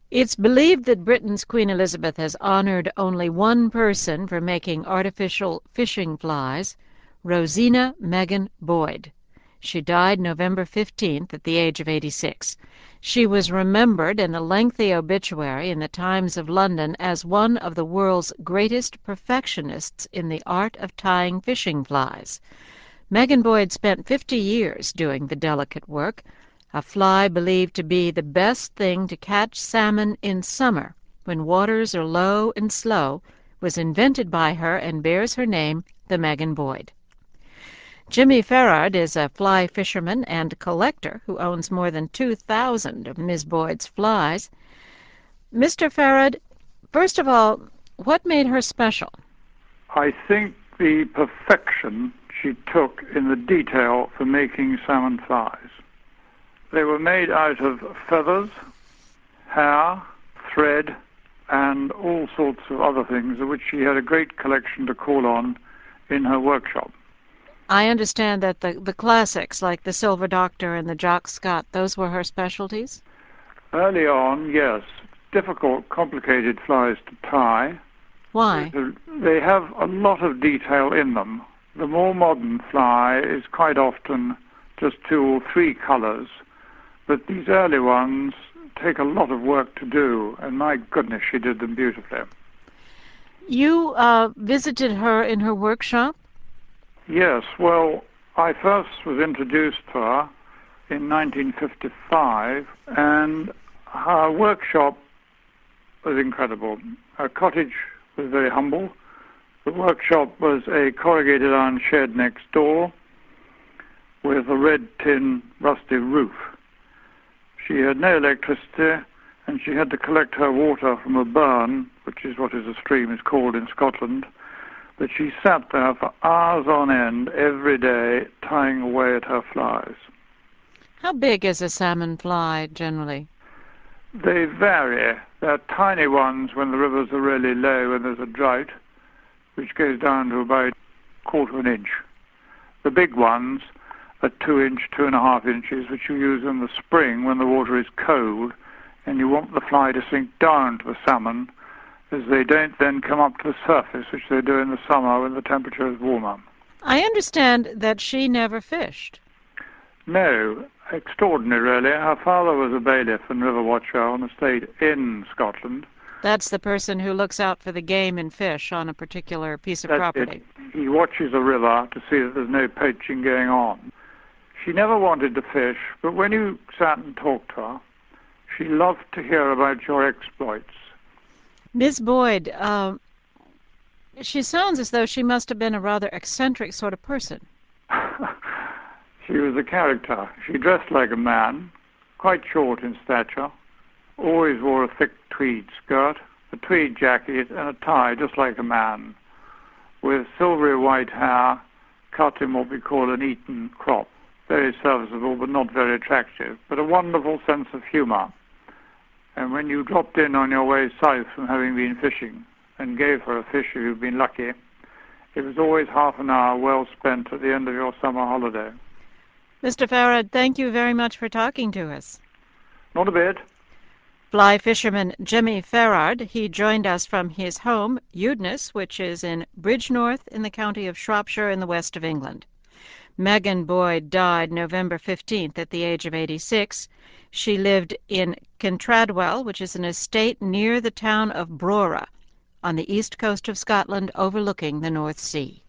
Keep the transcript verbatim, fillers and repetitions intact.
It's believed that Britain's Queen Elizabeth has honored only one person for making artificial fishing flies, Rosina Megan Boyd. She died November fifteenth at the age of eighty-six. She was remembered in a lengthy obituary in the Times of London as one of the world's greatest perfectionists in the art of tying fishing flies. Megan Boyd spent fifty years doing the delicate work. A fly believed to be the best thing to catch salmon in summer, when waters are low and slow, was invented by her and bears her name, the Megan Boyd. Jimmy Ferrard is a fly fisherman and collector who owns more than two thousand of Miss Boyd's flies. Mister Ferrard, first of all, what made her special? I think the perfection she took in the detail for making salmon flies. They were made out of feathers, hair, thread, and all sorts of other things, of which she had a great collection to call on in her workshop. I understand that the, the classics, like the Silver Doctor and the Jock Scott, those were her specialties? Early on, yes. Difficult, complicated flies to tie. Why? They have a lot of detail in them. The more modern fly is quite often just two or three colors, but these early ones take a lot of work to do, and my goodness, she did them beautifully. You uh, visited her in her workshop? Yes, well, I first was introduced to her in nineteen fifty-five, and her workshop was incredible. Her cottage was very humble. The workshop was a corrugated iron shed next door with a red tin rusty roof. She had no electricity, and she had to collect her water from a burn, which is what is a stream is called in Scotland. But she sat there for hours on end every day tying away at her flies. How big is a salmon fly generally? They vary. They're tiny ones when the rivers are really low and there's a drought, which goes down to about a quarter of an inch. The big ones are two inch, two and a half inches, which you use in the spring when the water is cold, and you want the fly to sink down to the salmon, as they don't then come up to the surface, which they do in the summer when the temperature is warmer. I understand that she never fished. No, extraordinary really. Her father was a bailiff and river watcher on a estate in Scotland. That's the person who looks out for the game and fish on a particular piece of That's property. It. He watches a river to see that there's no poaching going on. She never wanted to fish, but when you sat and talked to her, she loved to hear about your exploits. Miss Boyd, uh, she sounds as though she must have been a rather eccentric sort of person. She was a character. She dressed like a man, quite short in stature, always wore a thick tweed skirt, a tweed jacket, and a tie just like a man, with silvery white hair cut in what we call an Eton crop. Very serviceable, but not very attractive, but a wonderful sense of humour. And when you dropped in on your way south from having been fishing and gave her a fish if you'd been lucky, it was always half an hour well spent at the end of your summer holiday. Mister Ferrard, thank you very much for talking to us. Not a bit. Fly fisherman Jimmy Ferrard, he joined us from his home, Udness, which is in Bridgnorth in the county of Shropshire in the west of England. Megan Boyd died November fifteenth at the age of eighty-six. She lived in Kintradwell, which is an estate near the town of Brora, on the east coast of Scotland overlooking the North Sea.